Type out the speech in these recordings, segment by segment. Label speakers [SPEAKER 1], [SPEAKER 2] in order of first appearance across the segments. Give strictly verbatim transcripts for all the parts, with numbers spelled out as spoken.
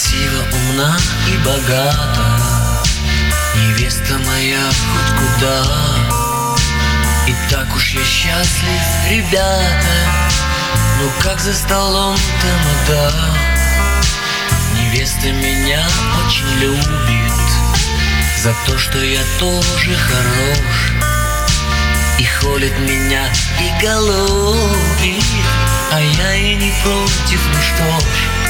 [SPEAKER 1] Красиво, умна и богата, невеста моя хоть куда. И так уж я счастлив, ребята, ну как за столом тамада. Невеста меня очень любит за то, что я тоже хорош, и холит меня, и голубит, а я и не против, ну что ж.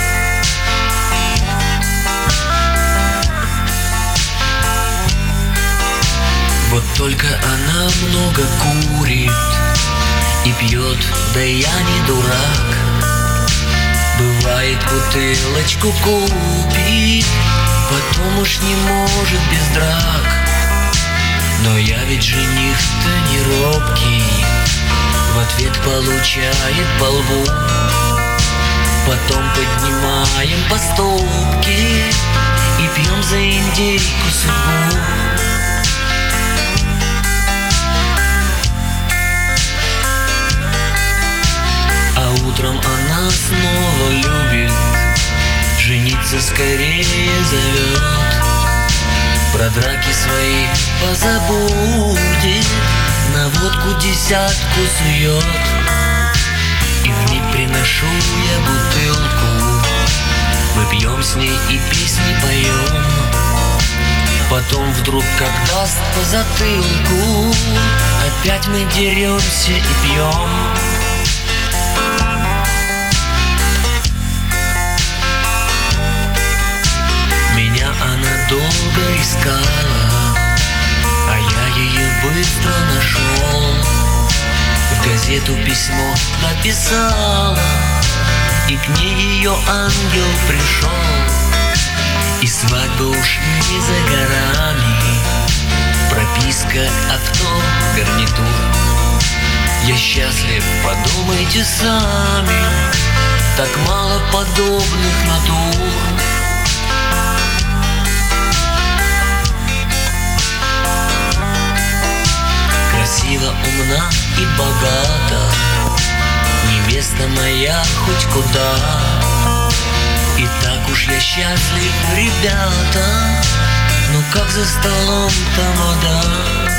[SPEAKER 1] Вот только она много курит и пьет, да я не дурак. Бывает, бутылочку купит, потом уж не может без драк. Но я ведь жених-то не робкий, в ответ получает по лбу. Потом поднимаем по стопке и пьем за индейку судьбу. А утром она снова любит, жениться скорее зовет. Про драки свои позабудет, на водку десятку сует. И вмиг приношу я бутылку, мы пьем с ней и песни поем. Потом вдруг как даст по затылку, опять мы деремся и пьем. Меня она долго искала, а я ее быстро нашел. В газету письмо написала, и к ней ее ангел пришел. И свадьба уж не за горами, прописка, авто, гарнитур. Я счастлив, подумайте сами, так мало подобных натур. Красиво, умна и богата, невеста моя хоть куда. И так уж я счастлив, ребята, ну как за столом тамада.